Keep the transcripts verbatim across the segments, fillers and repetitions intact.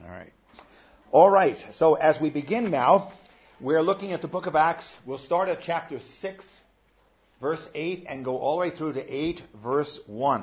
All right. All right. So as we begin now, we're looking at the book of Acts. We'll start at chapter six, verse eight, and go all the way through to eight, verse one.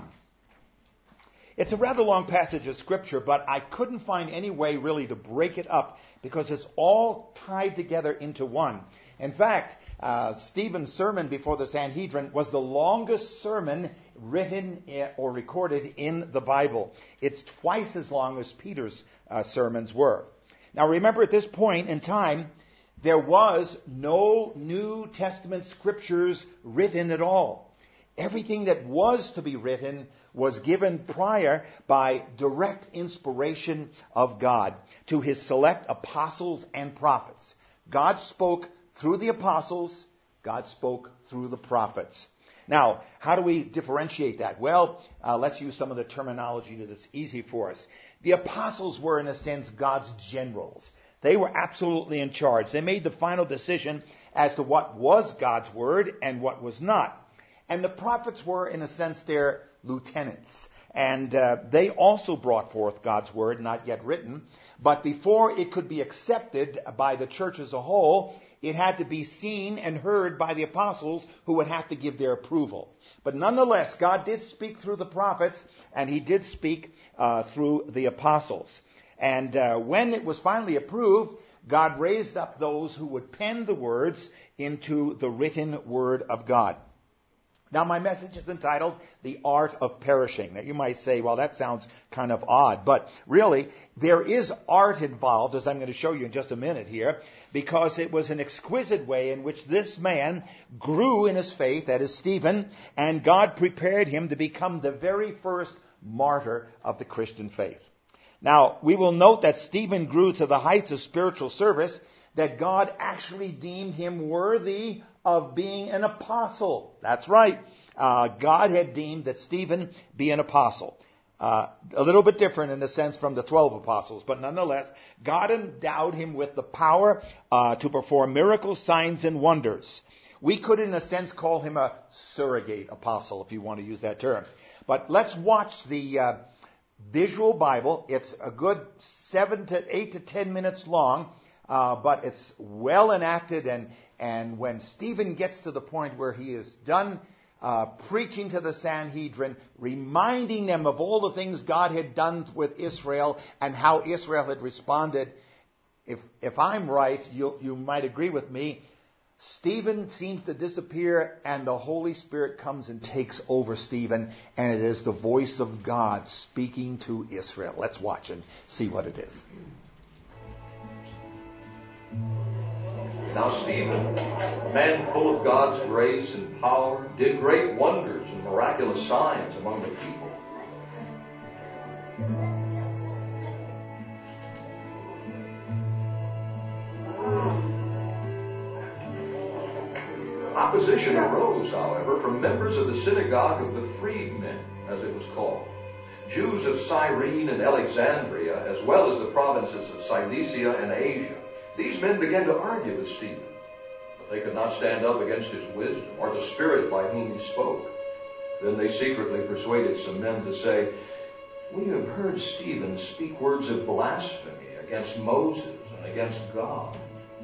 It's a rather long passage of Scripture, but I couldn't find any way really to break it up because it's all tied together into one. In fact, uh, Stephen's sermon before the Sanhedrin was the longest sermon written or recorded in the Bible. It's twice as long as Peter's uh, sermons were. Now remember, at this point in time, there was no New Testament scriptures written at all. Everything that was to be written was given prior by direct inspiration of God to his select apostles and prophets. God spoke through the apostles. God spoke through the prophets. Now, how do we differentiate that? Well, uh, let's use some of the terminology that is easy for us. The apostles were, in a sense, God's generals. They were absolutely in charge. They made the final decision as to what was God's word and what was not. And the prophets were, in a sense, their lieutenants. And uh, they also brought forth God's word, not yet written. But before it could be accepted by the church as a whole, it had to be seen and heard by the apostles, who would have to give their approval. But nonetheless, God did speak through the prophets, and he did speak uh, through the apostles. And uh, when it was finally approved, God raised up those who would pen the words into the written word of God. Now, my message is entitled, The Art of Perishing. Now, you might say, well, that sounds kind of odd. But really, there is art involved, as I'm going to show you in just a minute here, because it was an exquisite way in which this man grew in his faith, that is Stephen, and God prepared him to become the very first martyr of the Christian faith. Now, we will note that Stephen grew to the heights of spiritual service, that God actually deemed him worthy of being an apostle. That's right. Uh, God had deemed that Stephen be an apostle. Uh, a little bit different in a sense from the twelve apostles, but nonetheless, God endowed him with the power uh, to perform miracles, signs, and wonders. We could, in a sense, call him a surrogate apostle, if you want to use that term. But let's watch the uh, visual Bible. It's a good seven to eight to ten minutes long, uh, but it's well enacted. And and when Stephen gets to the point where he is done Uh, preaching to the Sanhedrin, reminding them of all the things God had done with Israel and how Israel had responded. If if I'm right, you you might agree with me. Stephen seems to disappear, and the Holy Spirit comes and takes over Stephen, and it is the voice of God speaking to Israel. Let's watch and see what it is. Now Stephen, a man full of God's grace and power, did great wonders and miraculous signs among the people. Opposition arose, however, from members of the synagogue of the freedmen, as it was called. Jews of Cyrene and Alexandria, as well as the provinces of Cilicia and Asia. These men began to argue with Stephen, but they could not stand up against his wisdom or the spirit by whom he spoke. Then they secretly persuaded some men to say, "We have heard Stephen speak words of blasphemy against Moses and against God."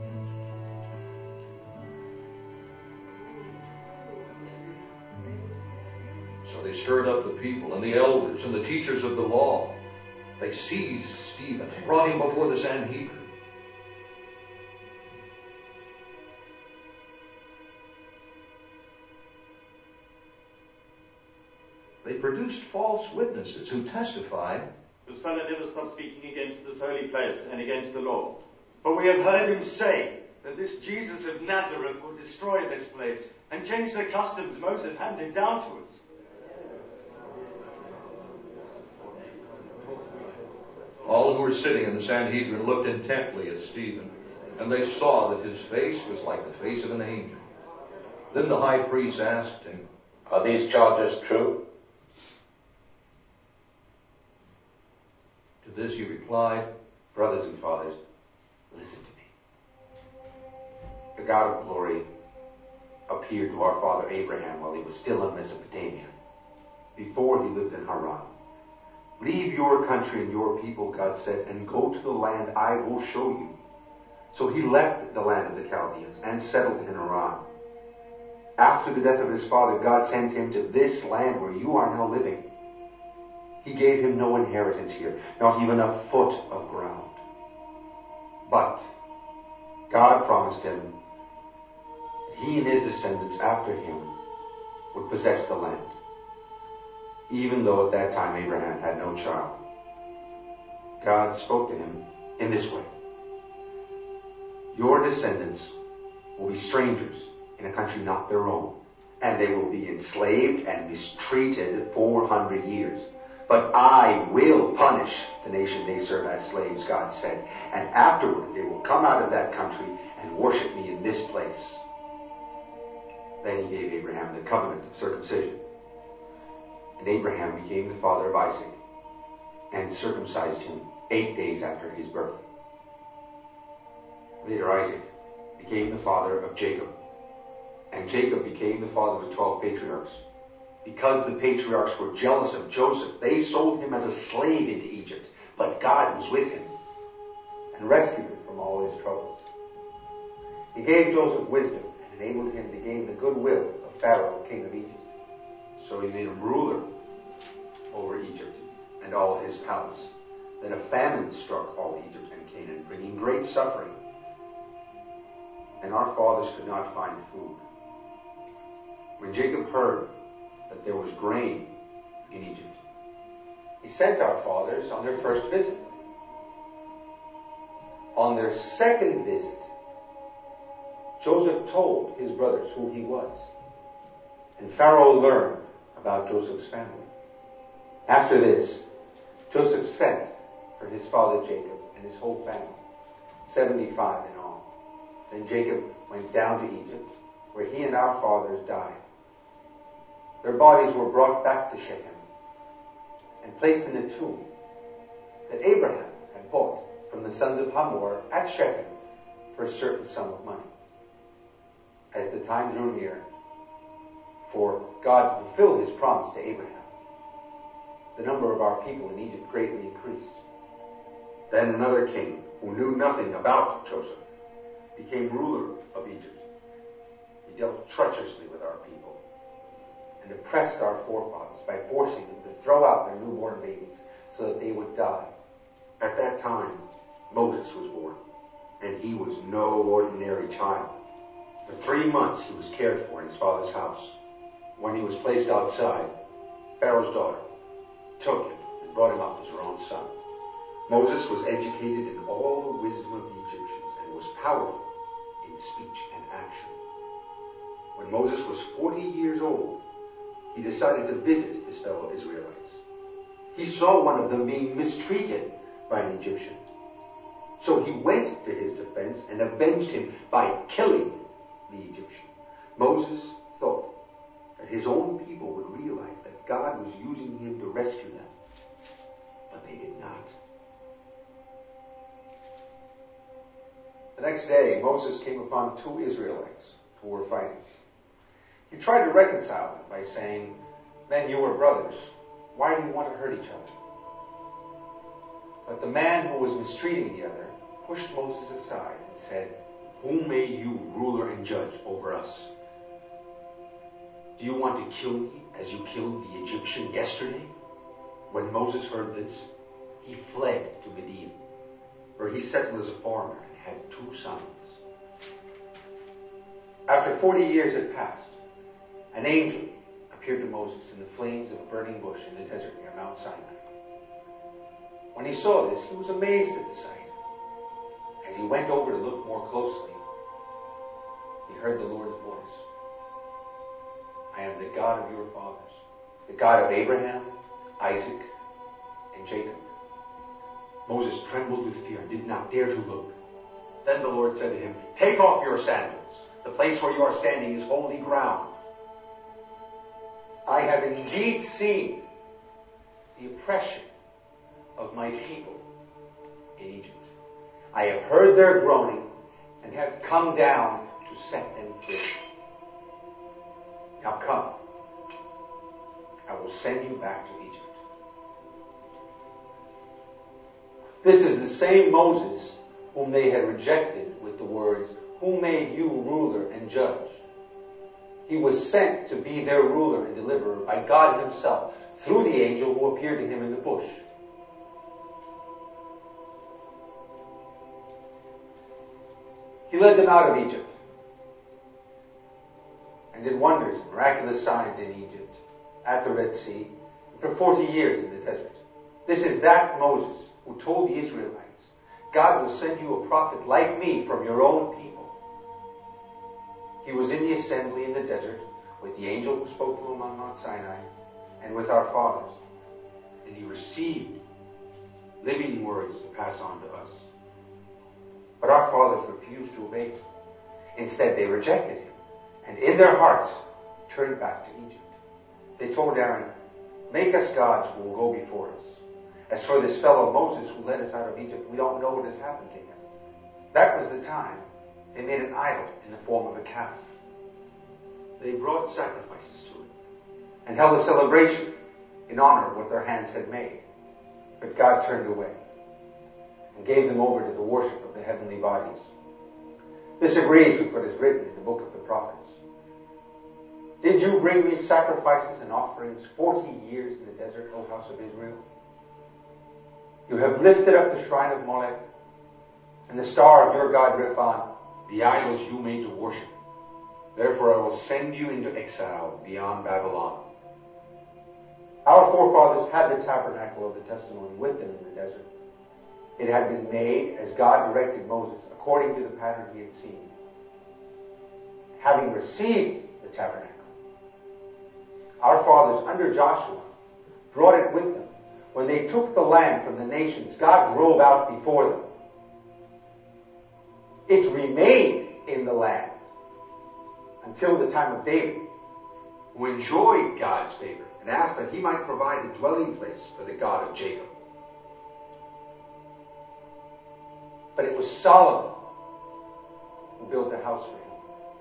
So they stirred up the people and the elders and the teachers of the law. They seized Stephen and brought him before the Sanhedrin. They produced false witnesses who testified, "This fellow never stopped speaking against this holy place and against the law. For we have heard him say that this Jesus of Nazareth will destroy this place and change the customs Moses handed down to us." All who were sitting in the Sanhedrin looked intently at Stephen, and they saw that his face was like the face of an angel. Then the high priest asked him, "Are these charges true?" To this he replied, "Brothers and fathers, listen to me. The God of glory appeared to our father Abraham while he was still in Mesopotamia, before he lived in Haran. Leave your country and your people, God said, and go to the land I will show you. So he left the land of the Chaldeans and settled in Haran. After the death of his father, God sent him to this land where you are now living. He gave him no inheritance here, not even a foot of ground. But God promised him that he and his descendants after him would possess the land, even though at that time Abraham had no child. God spoke to him in this way. Your descendants will be strangers in a country not their own, and they will be enslaved and mistreated four hundred years. But I will punish the nation they serve as slaves, God said, and afterward they will come out of that country and worship me in this place. Then he gave Abraham the covenant of circumcision. And Abraham became the father of Isaac and circumcised him eight days after his birth. Later Isaac became the father of Jacob, and Jacob became the father of twelve patriarchs. Because the patriarchs were jealous of Joseph, they sold him as a slave into Egypt. But God was with him and rescued him from all his troubles. He gave Joseph wisdom and enabled him to gain the goodwill of Pharaoh, king of Egypt. So he made him ruler over Egypt and all his palace. Then a famine struck all Egypt and Canaan, bringing great suffering. And our fathers could not find food. When Jacob heard that there was grain in Egypt, he sent our fathers on their first visit. On their second visit, Joseph told his brothers who he was, and Pharaoh learned about Joseph's family. After this, Joseph sent for his father Jacob and his whole family, seventy-five in all. Then Jacob went down to Egypt, where he and our fathers died. Their bodies were brought back to Shechem and placed in a tomb that Abraham had bought from the sons of Hamor at Shechem for a certain sum of money. As the time drew near for God to fulfill his promise to Abraham, the number of our people in Egypt greatly increased. Then another king, who knew nothing about Joseph, became ruler of Egypt. He dealt treacherously with our people and oppressed our forefathers by forcing them to throw out their newborn babies so that they would die. At that time, Moses was born, and he was no ordinary child. For three months he was cared for in his father's house. When he was placed outside, Pharaoh's daughter took him and brought him up as her own son. Moses was educated in all the wisdom of the Egyptians and was powerful in speech and action. When Moses was forty years old, he decided to visit his fellow Israelites. He saw one of them being mistreated by an Egyptian. So he went to his defense and avenged him by killing the Egyptian. Moses thought that his own people would realize that God was using him to rescue them. But they did not. The next day, Moses came upon two Israelites who were fighting. He tried to reconcile them by saying, "Men, you are brothers. Why do you want to hurt each other?" But the man who was mistreating the other pushed Moses aside and said, "Who made you ruler and judge over us? Do you want to kill me as you killed the Egyptian yesterday?" When Moses heard this, he fled to Midian, where he settled as a foreigner and had two sons. After forty years had passed, an angel appeared to Moses in the flames of a burning bush in the desert near Mount Sinai. When he saw this, he was amazed at the sight. As he went over to look more closely, he heard the Lord's voice. "I am the God of your fathers, the God of Abraham, Isaac, and Jacob." Moses trembled with fear and did not dare to look. Then the Lord said to him, "Take off your sandals. The place where you are standing is holy ground. I have indeed seen the oppression of my people in Egypt. I have heard their groaning and have come down to set them free. Now come, I will send you back to Egypt." This is the same Moses whom they had rejected with the words, "Who made you ruler and judge?" He was sent to be their ruler and deliverer by God himself through the angel who appeared to him in the bush. He led them out of Egypt and did wonders and miraculous signs in Egypt, at the Red Sea, and for forty years in the desert. This is that Moses who told the Israelites, "God will send you a prophet like me from your own people." He was in the assembly in the desert with the angel who spoke to him on Mount Sinai and with our fathers. And he received living words to pass on to us. But our fathers refused to obey him. Instead, they rejected him, and in their hearts turned back to Egypt. They told Aaron, "Make us gods who will go before us. As for this fellow Moses who led us out of Egypt, we don't know what has happened to him." That was the time they made an idol in the form of a calf. They brought sacrifices to it and held a celebration in honor of what their hands had made. But God turned away and gave them over to the worship of the heavenly bodies. This agrees with what is written in the book of the prophets. "Did you bring me sacrifices and offerings forty years in the desert, O house of Israel? You have lifted up the shrine of Molech and the star of your god Rephan, the idols you made to worship. Therefore I will send you into exile beyond Babylon." Our forefathers had the tabernacle of the testimony with them in the desert. It had been made as God directed Moses, according to the pattern he had seen. Having received the tabernacle, our fathers under Joshua brought it with them. When they took the land from the nations God drove out before them, it remained in the land until the time of David, who enjoyed God's favor and asked that he might provide a dwelling place for the God of Jacob. But it was Solomon who built a house for him.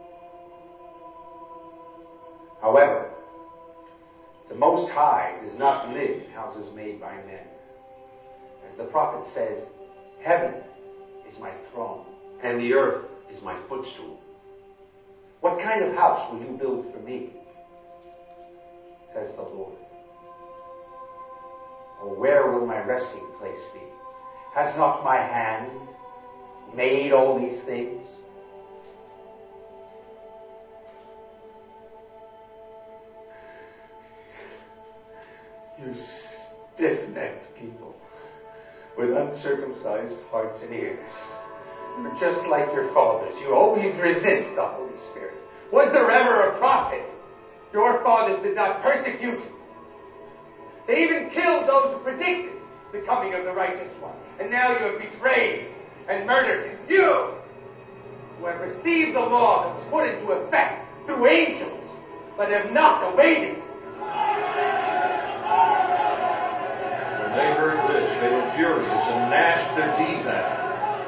However, the Most High does not live in houses made by men. As the prophet says, "Heaven is my throne, and the earth is my footstool. What kind of house will you build for me? Says the Lord. Or where will my resting place be? Has not my hand made all these things?" You stiff-necked people with uncircumcised hearts and ears. You're just like your fathers. You always resist the Holy Spirit. Was there ever a prophet? Your fathers did not persecute. They even killed those who predicted the coming of the righteous one. And now you have betrayed and murdered him. You, who have received the law that was put into effect through angels, but have not obeyed it. When they heard this, they were furious and gnashed their teeth at him.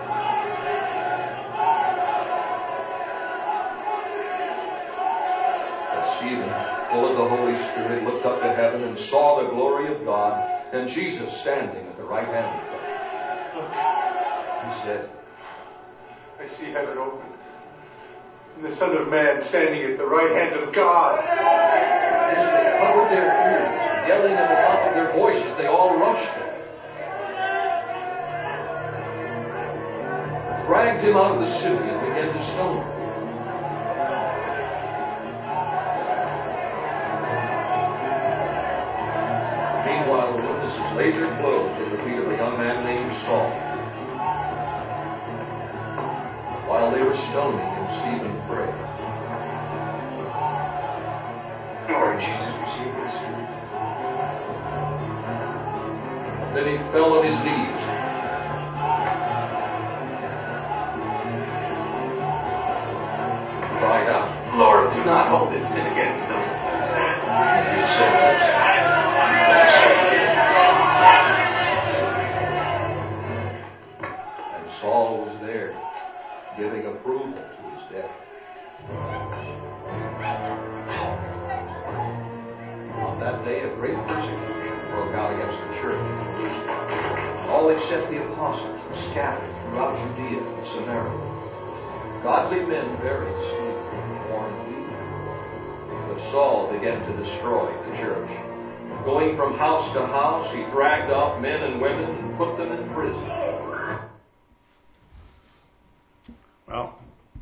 But Stephen, full of the Holy Spirit, looked up to heaven and saw the glory of God and Jesus standing at the right hand of God. He said, "I see heaven open, and the Son of Man standing at the right hand of God." As they covered their ears, yelling at the top of their voices, they all rushed him, dragged him out of the city, and began to stone him. Meanwhile, the witnesses laid their clothes at the feet of a young man named Saul. While they were stoning him, Stephen prayed, Lord Jesus, receive my spirit. Then he fell on his knees. Cried out, Lord, do not hold this sin against them. and he said this. And Saul was there, giving approval to his death. On that day, a great persecution broke out against the church in Jerusalem. All all except the apostles were scattered throughout Judea and Samaria. Godly men buried Stephen, born weak. But Saul began to destroy the church. Going from house to house, he dragged off men and women and put them in prison. Well,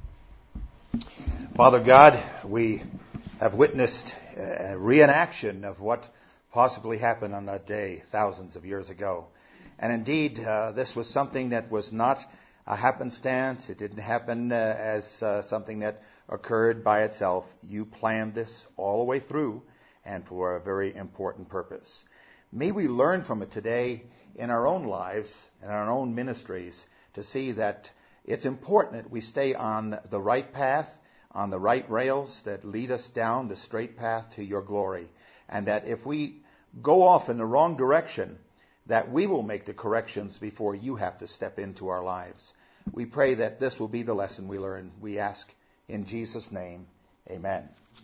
Father God, we have witnessed a reenaction of what possibly happened on that day thousands of years ago. And indeed, uh, this was something that was not a happenstance. It didn't happen uh, as uh, something that occurred by itself. You planned this all the way through and for a very important purpose. May we learn from it today in our own lives, in our own ministries, to see that it's important that we stay on the right path, on the right rails that lead us down the straight path to your glory. And that if we go off in the wrong direction, that we will make the corrections before you have to step into our lives. We pray that this will be the lesson we learn. We ask in Jesus' name, amen.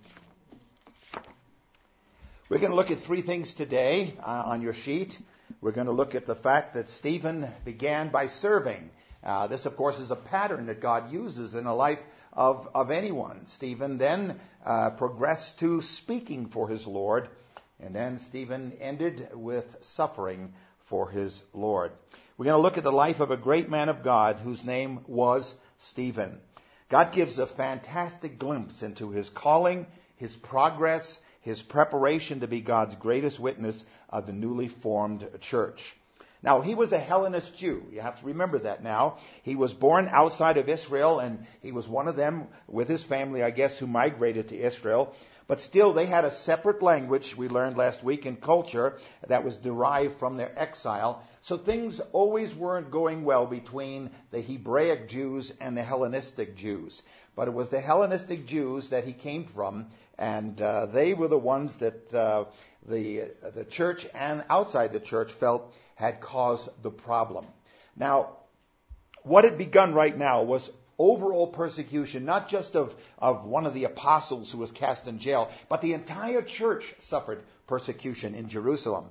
We're going to look at three things today uh, on your sheet. We're going to look at the fact that Stephen began by serving. Uh, this, of course, is a pattern that God uses in the life of, of anyone. Stephen then uh, progressed to speaking for his Lord, and then Stephen ended with suffering for his Lord. We're going to look at the life of a great man of God whose name was Stephen. God gives a fantastic glimpse into his calling, his progress, his preparation to be God's greatest witness of the newly formed church. Now, he was a Hellenist Jew. You have to remember that now. He was born outside of Israel, and he was one of them with his family, I guess, who migrated to Israel. But still, they had a separate language, we learned last week, and culture that was derived from their exile. So things always weren't going well between the Hebraic Jews and the Hellenistic Jews. But it was the Hellenistic Jews that he came from, and uh, they were the ones that uh, the the church and outside the church felt had caused the problem. Now, what had begun right now was overall persecution, not just of, of one of the apostles who was cast in jail, but the entire church suffered persecution in Jerusalem.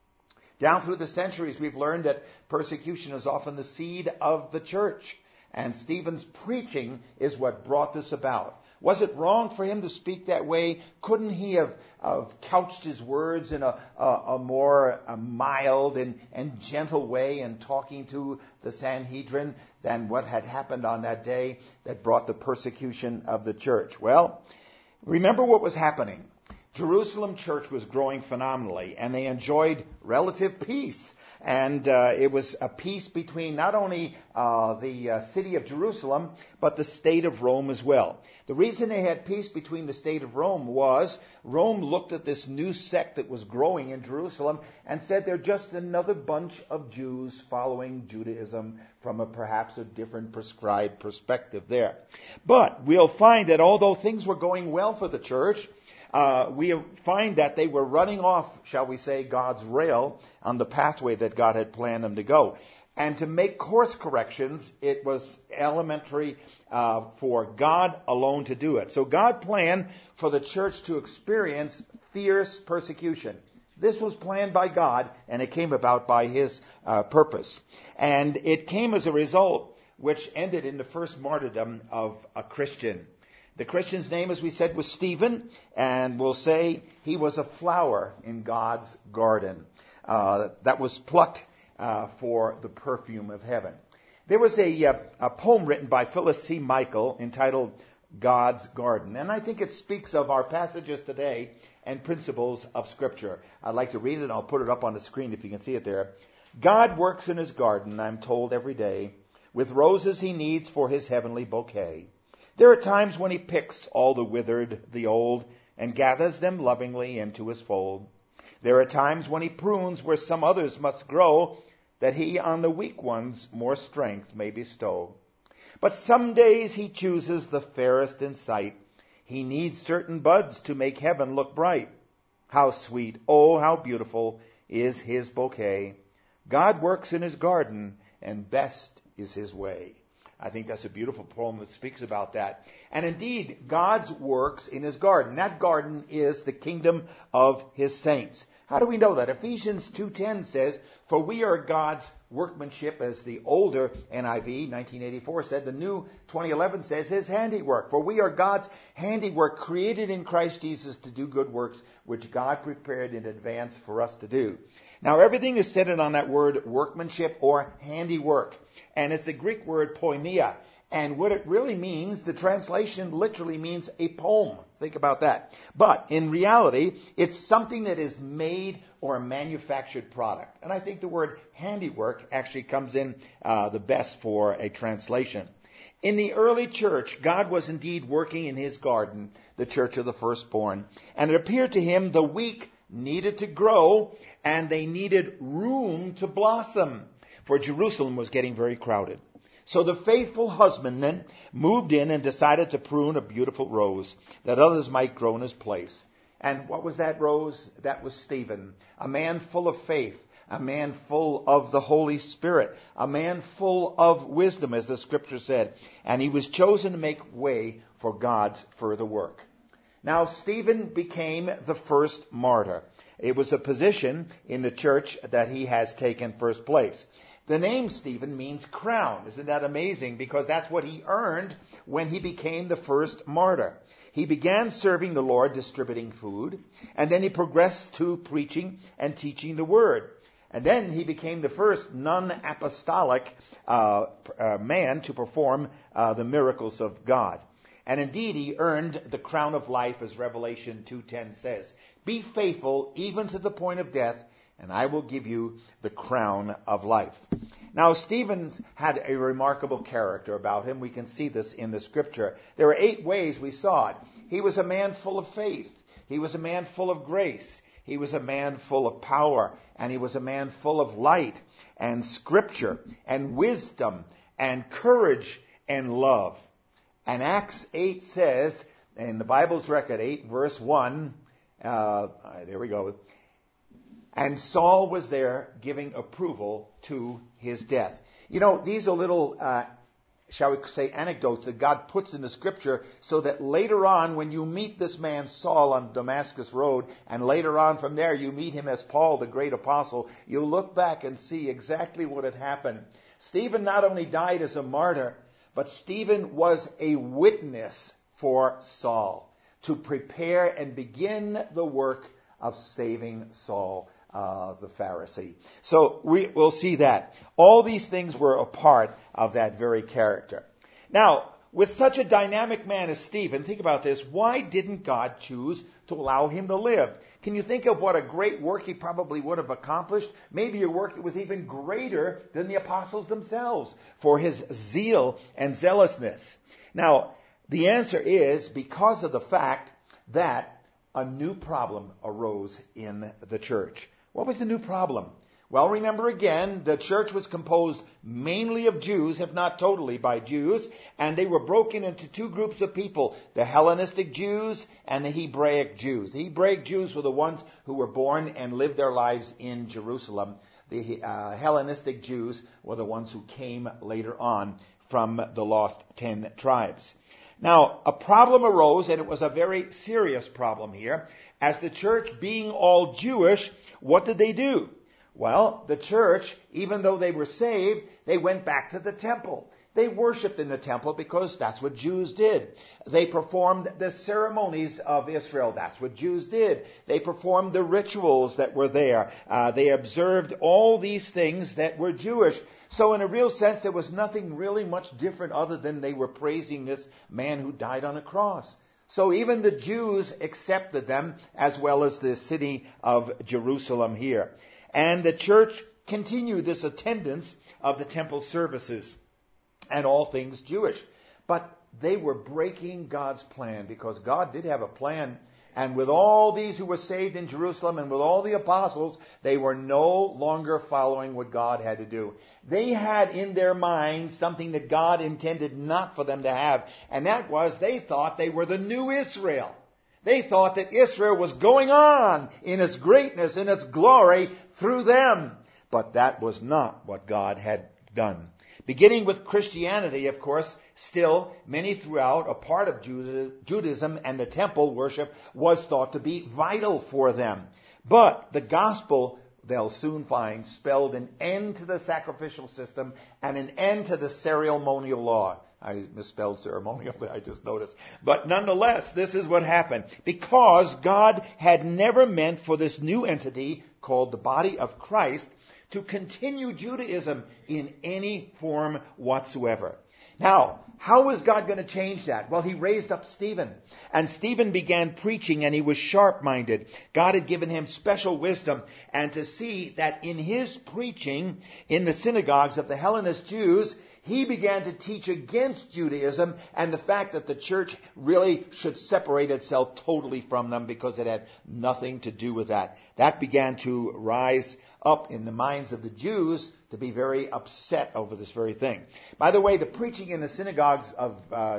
Down through the centuries, we've learned that persecution is often the seed of the church. And Stephen's preaching is what brought this about. Was it wrong for him to speak that way? Couldn't he have, have couched his words in a, a, a more a mild and, and gentle way in talking to the Sanhedrin than what had happened on that day that brought the persecution of the church? Well, remember what was happening. Jerusalem church was growing phenomenally, and they enjoyed relative peace. And uh, it was a peace between not only uh, the uh, city of Jerusalem, but the state of Rome as well. The reason they had peace between the state of Rome was Rome looked at this new sect that was growing in Jerusalem and said they're just another bunch of Jews following Judaism from a perhaps a different prescribed perspective there. But we'll find that although things were going well for the church, Uh, we find that they were running off, shall we say, God's rail on the pathway that God had planned them to go. And to make course corrections, it was elementary uh, for God alone to do it. So God planned for the church to experience fierce persecution. This was planned by God, and it came about by His uh, purpose. And it came as a result which ended in the first martyrdom of a Christian. The Christian's name, as we said, was Stephen, and we'll say he was a flower in God's garden uh, that was plucked uh, for the perfume of heaven. There was a, uh, a poem written by Phyllis C. Michael entitled God's Garden, and I think it speaks of our passages today and principles of Scripture. I'd like to read it, and I'll put it up on the screen if you can see it there. God works in His garden, I'm told every day, with roses He needs for His heavenly bouquet. There are times when He picks all the withered, the old, and gathers them lovingly into His fold. There are times when He prunes where some others must grow, that He on the weak ones more strength may bestow. But some days He chooses the fairest in sight. He needs certain buds to make heaven look bright. How sweet, oh, how beautiful is His bouquet. God works in His garden, and best is His way. I think that's a beautiful poem that speaks about that. And indeed, God's works in His garden. That garden is the kingdom of His saints. How do we know that? Ephesians two ten says, "For we are God's workmanship, as the older N I V, nineteen eighty-four, said. The new twenty eleven says his handiwork. For we are God's handiwork, created in Christ Jesus to do good works, which God prepared in advance for us to do. Now, everything is centered on that word workmanship or handiwork. And it's the Greek word poiema. And what it really means, the translation literally means a poem. Think about that. But in reality, it's something that is made or a manufactured product. And I think the word handiwork actually comes in uh, the best for a translation. In the early church, God was indeed working in his garden, the church of the firstborn. And it appeared to him the weak needed to grow and they needed room to blossom. For Jerusalem was getting very crowded. So the faithful husbandman moved in and decided to prune a beautiful rose that others might grow in his place. And what was that rose? That was Stephen, a man full of faith, a man full of the Holy Spirit, a man full of wisdom, as the scripture said. And he was chosen to make way for God's further work. Now, Stephen became the first martyr. It was a position in the church that he has taken first place. The name Stephen means crown. Isn't that amazing? Because that's what he earned when he became the first martyr. He began serving the Lord, distributing food, and then he progressed to preaching and teaching the word. And then he became the first non-apostolic uh, uh, man to perform uh, the miracles of God. And indeed, he earned the crown of life, as Revelation two ten says. Be faithful even to the point of death, and I will give you the crown of life. Now, Stephen had a remarkable character about him. We can see this in the scripture. There are eight ways we saw it. He was a man full of faith. He was a man full of grace. He was a man full of power. And he was a man full of light and scripture and wisdom and courage and love. And Acts eight says, in the Bible's record, eight verse one, uh, there we go. And Saul was there giving approval to his death. You know, these are little, uh, shall we say, anecdotes that God puts in the scripture so that later on, when you meet this man Saul on Damascus Road, and later on from there you meet him as Paul, the great apostle, you'll look back and see exactly what had happened. Stephen not only died as a martyr, but Stephen was a witness for Saul to prepare and begin the work of saving Saul, Uh, the Pharisee. So we will see that. All these things were a part of that very character. Now, with such a dynamic man as Stephen, think about this, why didn't God choose to allow him to live? Can you think of what a great work he probably would have accomplished? Maybe a work that was even greater than the apostles themselves for his zeal and zealousness. Now, the answer is because of the fact that a new problem arose in the church. What was the new problem? Well, remember again, the church was composed mainly of Jews, if not totally by Jews, and they were broken into two groups of people, the Hellenistic Jews and the Hebraic Jews. The Hebraic Jews were the ones who were born and lived their lives in Jerusalem. The uh, Hellenistic Jews were the ones who came later on from the lost ten tribes. Now, a problem arose, and it was a very serious problem here. As the church being all Jewish, what did they do? Well, the church, even though they were saved, they went back to the temple. They worshipped in the temple because that's what Jews did. They performed the ceremonies of Israel. That's what Jews did. They performed the rituals that were there. Uh, they observed all these things that were Jewish. So in a real sense, there was nothing really much different other than they were praising this man who died on a cross. So even the Jews accepted them, as well as the city of Jerusalem here. And the church continued this attendance of the temple services and all things Jewish. But they were breaking God's plan, because God did have a plan. And with all these who were saved in Jerusalem and with all the apostles, they were no longer following what God had to do. They had in their mind something that God intended not for them to have. And that was, they thought they were the new Israel. They thought that Israel was going on in its greatness, in its glory through them. But that was not what God had done. Beginning with Christianity, of course, still many throughout, a part of Judaism and the temple worship was thought to be vital for them. But the gospel they'll soon find, spelled an end to the sacrificial system and an end to the ceremonial law. I misspelled ceremonial, I just noticed. But nonetheless, this is what happened. Because God had never meant for this new entity, called the body of Christ, to continue Judaism in any form whatsoever. Now, how is God going to change that? Well, he raised up Stephen. And Stephen began preaching, and he was sharp-minded. God had given him special wisdom. And to see that in his preaching in the synagogues of the Hellenist Jews, he began to teach against Judaism and the fact that the church really should separate itself totally from them because it had nothing to do with that. That began to rise up in the minds of the Jews to be very upset over this very thing. By the way, the preaching in the synagogues of uh,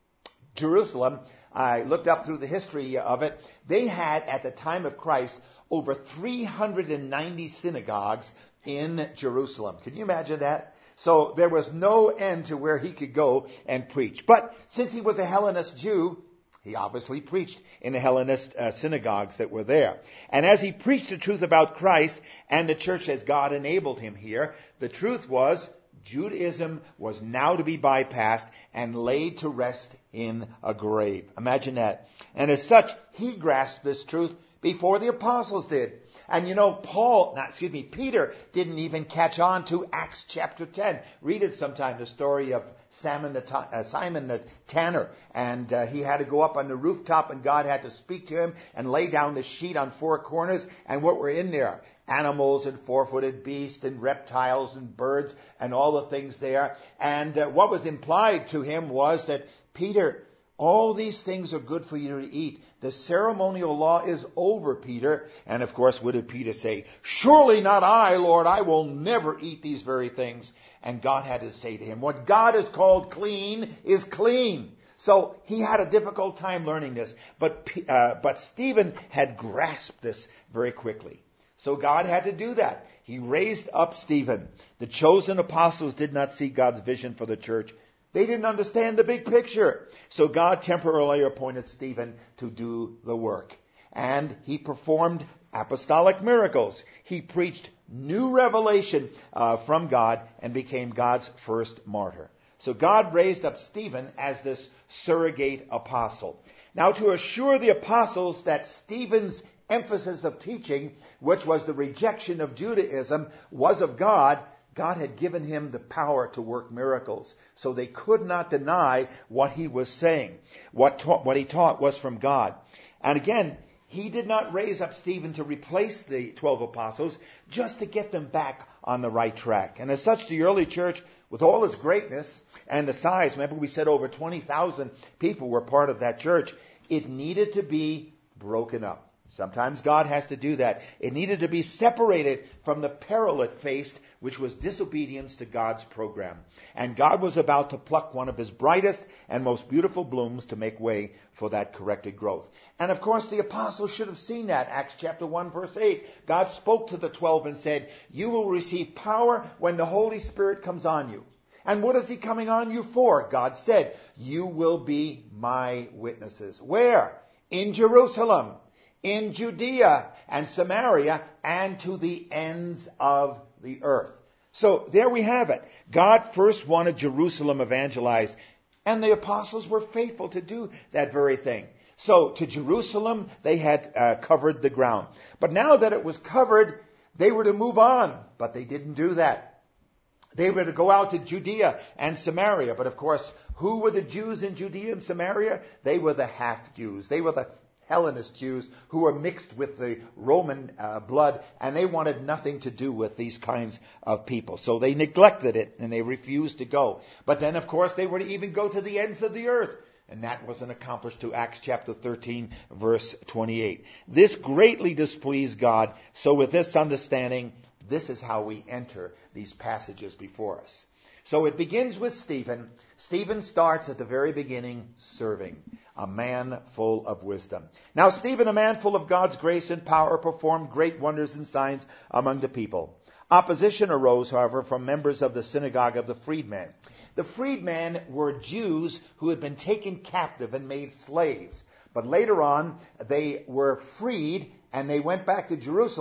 Jerusalem, I looked up through the history of it. They had, at the time of Christ, over three hundred ninety synagogues in Jerusalem. Can you imagine that? So there was no end to where he could go and preach. But since he was a Hellenist Jew, he obviously preached in the Hellenist uh, synagogues that were there. And as he preached the truth about Christ and the church as God enabled him here, the truth was Judaism was now to be bypassed and laid to rest in a grave. Imagine that. And as such, he grasped this truth before the apostles did. And you know, Paul, not, excuse me, Peter didn't even catch on to Acts chapter ten. Read it sometime, the story of Simon the, uh, Simon the tanner. And uh, he had to go up on the rooftop and God had to speak to him and lay down the sheet on four corners. And what were in there? Animals and four-footed beasts and reptiles and birds and all the things there. And uh, what was implied to him was that, Peter, all these things are good for you to eat. The ceremonial law is over, Peter. And of course, what did Peter say? Surely not I, Lord. I will never eat these very things. And God had to say to him, what God has called clean is clean. So he had a difficult time learning this. But, uh, but Stephen had grasped this very quickly. So God had to do that. He raised up Stephen. The chosen apostles did not see God's vision for the church. They didn't understand the big picture. So God temporarily appointed Stephen to do the work. And he performed apostolic miracles. He preached new revelation uh, from God and became God's first martyr. So God raised up Stephen as this surrogate apostle. Now, to assure the apostles that Stephen's emphasis of teaching, which was the rejection of Judaism, was of God, God had given him the power to work miracles. So they could not deny what he was saying. What, taught, what he taught was from God. And again, he did not raise up Stephen to replace the twelve apostles, just to get them back on the right track. And as such, the early church, with all its greatness and the size, remember we said over twenty thousand people were part of that church, it needed to be broken up. Sometimes God has to do that. It needed to be separated from the peril it faced, which was disobedience to God's program. And God was about to pluck one of his brightest and most beautiful blooms to make way for that corrected growth. And of course, the apostles should have seen that. Acts chapter one, verse eight. God spoke to the twelve and said, you will receive power when the Holy Spirit comes on you. And what is he coming on you for? God said, you will be my witnesses. Where? In Jerusalem, in Judea and Samaria, and to the ends of the earth. So there we have it. God first wanted Jerusalem evangelized, and the apostles were faithful to do that very thing. So to Jerusalem, they had uh, covered the ground. But now that it was covered, they were to move on, but they didn't do that. They were to go out to Judea and Samaria. But of course, who were the Jews in Judea and Samaria? They were the half-Jews. They were the Hellenist Jews who were mixed with the Roman uh, blood, and they wanted nothing to do with these kinds of people. So they neglected it, and they refused to go. But then, of course, they were to even go to the ends of the earth. And that wasn't accomplished to Acts chapter thirteen, verse twenty-eight. This greatly displeased God. So with this understanding, this is how we enter these passages before us. So it begins with Stephen. Stephen starts at the very beginning serving, a man full of wisdom. Now Stephen, a man full of God's grace and power, performed great wonders and signs among the people. Opposition arose, however, from members of the synagogue of the freedmen. The freedmen were Jews who had been taken captive and made slaves. But later on, they were freed and they went back to Jerusalem.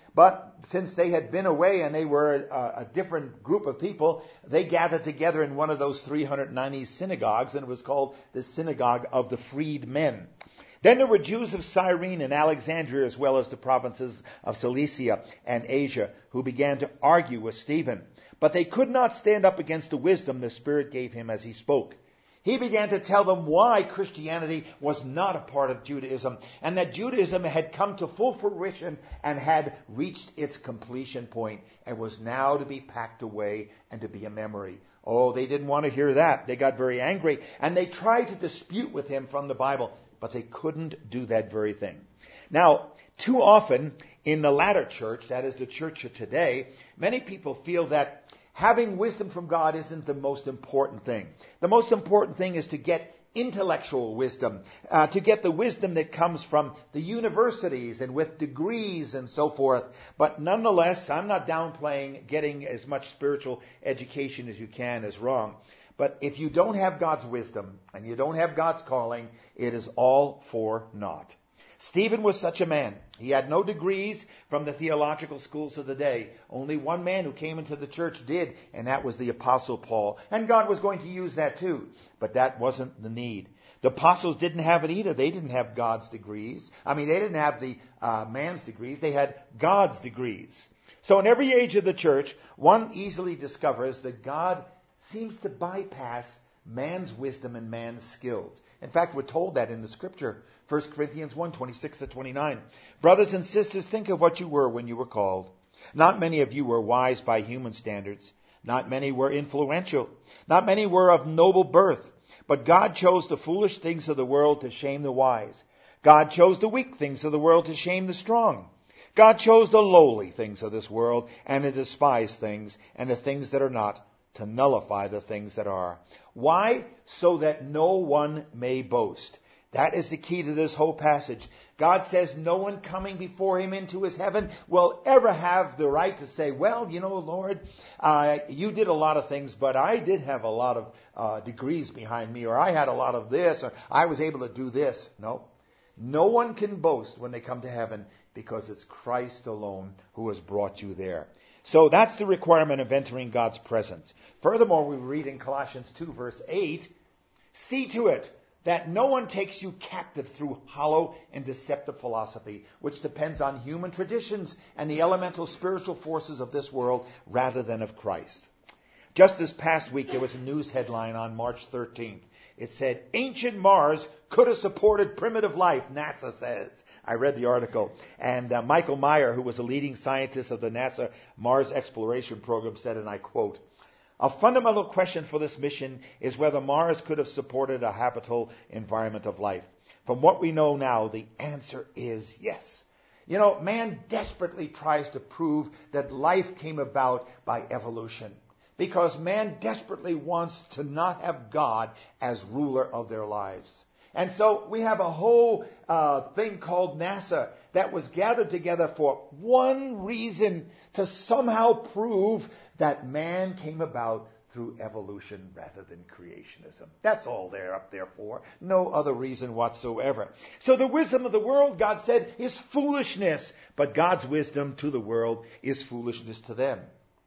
But since they had been away and they were a, a different group of people, they gathered together in one of those three hundred ninety synagogues, and it was called the Synagogue of the Freedmen. Then there were Jews of Cyrene and Alexandria, as well as the provinces of Cilicia and Asia, who began to argue with Stephen. But they could not stand up against the wisdom the Spirit gave him as he spoke. He began to tell them why Christianity was not a part of Judaism, and that Judaism had come to full fruition and had reached its completion point and was now to be packed away and to be a memory. Oh, they didn't want to hear that. They got very angry, and they tried to dispute with him from the Bible, but they couldn't do that very thing. Now, too often in the latter church, that is the church of today, many people feel that having wisdom from God isn't the most important thing. The most important thing is to get intellectual wisdom, uh, to get the wisdom that comes from the universities and with degrees and so forth. But nonetheless, I'm not downplaying getting as much spiritual education as you can as wrong. But if you don't have God's wisdom and you don't have God's calling, it is all for naught. Stephen was such a man. He had no degrees from the theological schools of the day. Only one man who came into the church did, and that was the Apostle Paul. And God was going to use that too, but that wasn't the need. The apostles didn't have it either. They didn't have God's degrees. I mean, they didn't have the uh, man's degrees. They had God's degrees. So in every age of the church, one easily discovers that God seems to bypass man's wisdom and man's skills. In fact, we're told that in the scripture, First Corinthians one, twenty-six to twenty-nine. Brothers and sisters, think of what you were when you were called. Not many of you were wise by human standards. Not many were influential. Not many were of noble birth. But God chose the foolish things of the world to shame the wise. God chose the weak things of the world to shame the strong. God chose the lowly things of this world and the despised things and the things that are not, to nullify the things that are. Why? So that no one may boast. That is the key to this whole passage. God says no one coming before him into his heaven will ever have the right to say, well, you know, Lord, uh, you did a lot of things, but I did have a lot of uh, degrees behind me, or I had a lot of this, or I was able to do this. No. No one can boast when they come to heaven, because it's Christ alone who has brought you there. So that's the requirement of entering God's presence. Furthermore, we read in Colossians two, verse eight, see to it that no one takes you captive through hollow and deceptive philosophy, which depends on human traditions and the elemental spiritual forces of this world rather than of Christ. Just this past week, there was a news headline on March thirteenth. It said, ancient Mars could have supported primitive life, NASA says. I read the article. And uh, Michael Meyer, who was a leading scientist of the NASA Mars exploration program, said, and I quote, a fundamental question for this mission is whether Mars could have supported a habitable environment of life. From what we know now, the answer is yes. You know, man desperately tries to prove that life came about by evolution, because man desperately wants to not have God as ruler of their lives. And so we have a whole uh, thing called NASA that was gathered together for one reason, to somehow prove that man came about through evolution rather than creationism. That's all they're up there for. No other reason whatsoever. So the wisdom of the world, God said, is foolishness. But God's wisdom to the world is foolishness to them.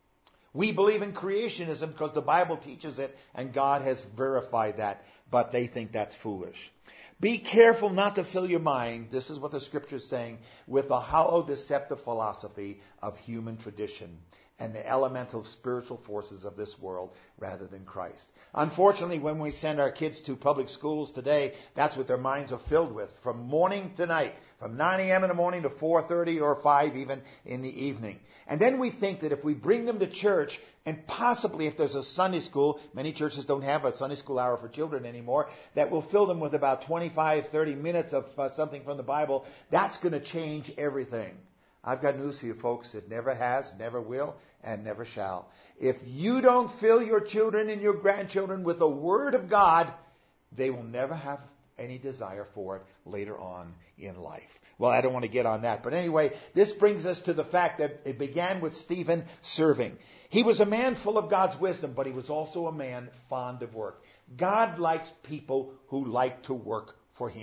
We believe in creationism because the Bible teaches it, and God has verified that. But they think that's foolish. Be careful not to fill your mind, this is what the scripture is saying, with the hollow, deceptive philosophy of human tradition and the elemental spiritual forces of this world rather than Christ. Unfortunately, when we send our kids to public schools today, that's what their minds are filled with, from morning to night, from nine a.m. in the morning to four thirty or five even in the evening. And then we think that if we bring them to church, and possibly if there's a Sunday school, many churches don't have a Sunday school hour for children anymore, that will fill them with about twenty-five, thirty minutes of uh, something from the Bible, that's going to change everything. I've got news for you folks. It never has, never will, and never shall. If you don't fill your children and your grandchildren with the Word of God, they will never have any desire for it later on in life. Well, I don't want to get on that. But anyway, this brings us to the fact that it began with Stephen serving. He was a man full of God's wisdom, but he was also a man fond of work. God likes people who like to work for him.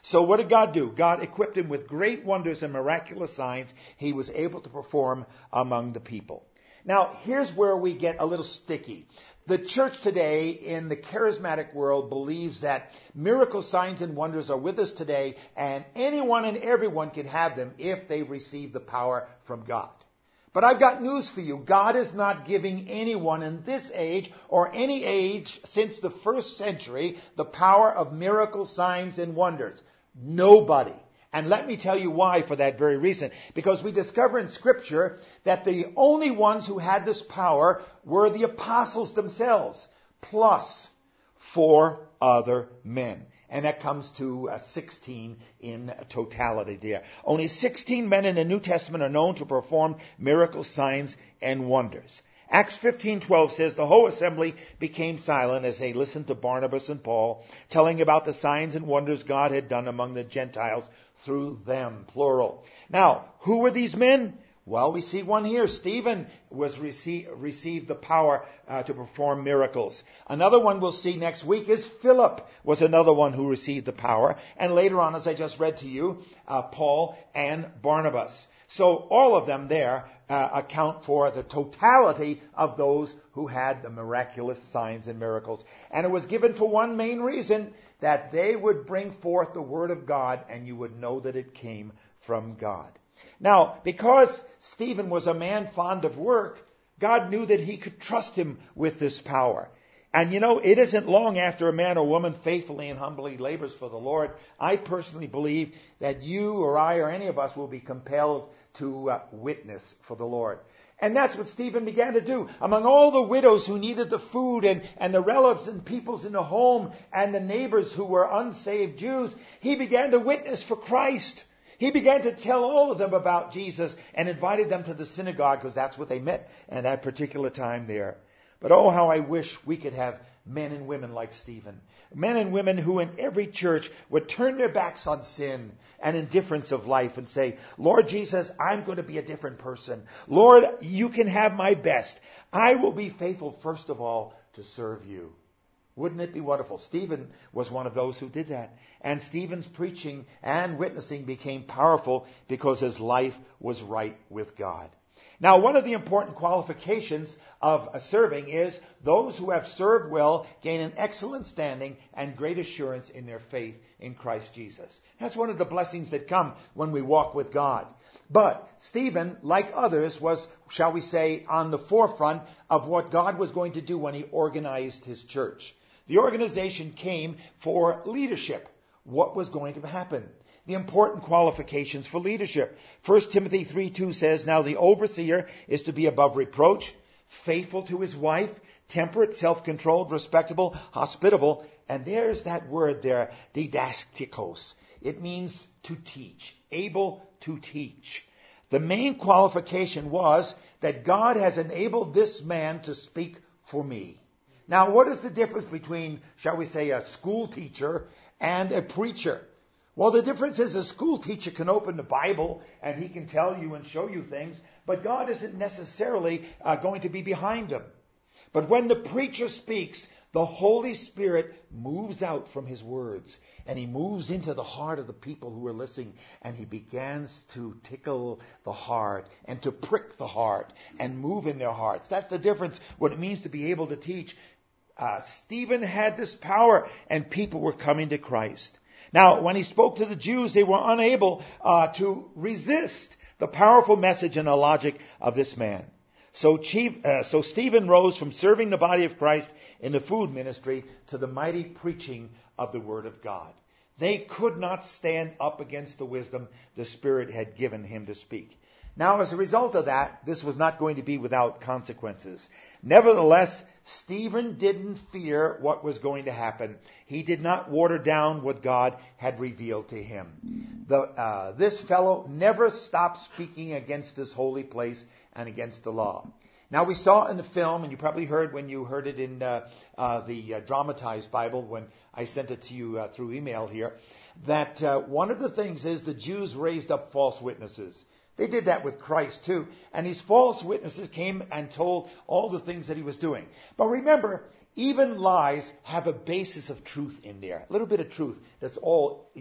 So what did God do? God equipped him with great wonders and miraculous signs he was able to perform among the people. Now, here's where we get a little sticky. The church today in the charismatic world believes that miracle signs and wonders are with us today, and anyone and everyone can have them if they receive the power from God. But I've got news for you. God is not giving anyone in this age or any age since the first century the power of miracle signs and wonders. Nobody. And let me tell you why for that very reason. Because we discover in Scripture that the only ones who had this power were the apostles themselves, plus four other men. And that comes to uh, sixteen in totality there. Only sixteen men in the New Testament are known to perform miracle signs and wonders. Acts fifteen twelve says, the whole assembly became silent as they listened to Barnabas and Paul, telling about the signs and wonders God had done among the Gentiles through them, plural. Now, who were these men? Well, we see one here. Stephen was received, received the power uh, to perform miracles. Another one we'll see next week is Philip was another one who received the power. And later on, as I just read to you, uh, Paul and Barnabas. So all of them there uh, account for the totality of those who had the miraculous signs and miracles. And it was given for one main reason, that they would bring forth the word of God and you would know that it came from God. Now, because Stephen was a man fond of work, God knew that he could trust him with this power. And you know, it isn't long after a man or woman faithfully and humbly labors for the Lord, I personally believe that you or I or any of us will be compelled to uh, witness for the Lord. And that's what Stephen began to do. Among all the widows who needed the food and, and the relatives and peoples in the home and the neighbors who were unsaved Jews, he began to witness for Christ. He began to tell all of them about Jesus and invited them to the synagogue because that's what they met at that particular time there. But oh, how I wish we could have men and women like Stephen. Men and women who in every church would turn their backs on sin and indifference of life and say, Lord Jesus, I'm going to be a different person. Lord, you can have my best. I will be faithful, first of all, to serve you. Wouldn't it be wonderful? Stephen was one of those who did that. And Stephen's preaching and witnessing became powerful because his life was right with God. Now, one of the important qualifications of serving is those who have served well gain an excellent standing and great assurance in their faith in Christ Jesus. That's one of the blessings that come when we walk with God. But Stephen, like others, was, shall we say, on the forefront of what God was going to do when he organized his church. The organization came for leadership. What was going to happen? The important qualifications for leadership. First Timothy three two says, now the overseer is to be above reproach, faithful to his wife, temperate, self-controlled, respectable, hospitable. And there's that word there, didastikos. It means to teach, able to teach. The main qualification was that God has enabled this man to speak for me. Now, what is the difference between, shall we say, a school teacher and a preacher? Well, the difference is a school teacher can open the Bible and he can tell you and show you things, but God isn't necessarily uh, going to be behind him. But when the preacher speaks, the Holy Spirit moves out from his words and he moves into the heart of the people who are listening and he begins to tickle the heart and to prick the heart and move in their hearts. That's the difference, what it means to be able to teach. Uh, Stephen had this power and people were coming to Christ. Now, when he spoke to the Jews, they were unable uh, to resist the powerful message and the logic of this man. So, chief, uh, so Stephen rose from serving the body of Christ in the food ministry to the mighty preaching of the Word of God. They could not stand up against the wisdom the Spirit had given him to speak. Now, as a result of that, this was not going to be without consequences. Nevertheless, Stephen didn't fear what was going to happen. He did not water down what God had revealed to him. The, uh, this fellow never stopped speaking against this holy place and against the law. Now, we saw in the film, and you probably heard when you heard it in uh, uh, the uh, dramatized Bible when I sent it to you uh, through email here, that uh, one of the things is the Jews raised up false witnesses. They did that with Christ too. And these false witnesses came and told all the things that he was doing. But remember, even lies have a basis of truth in there. A little bit of truth. That's all, you know,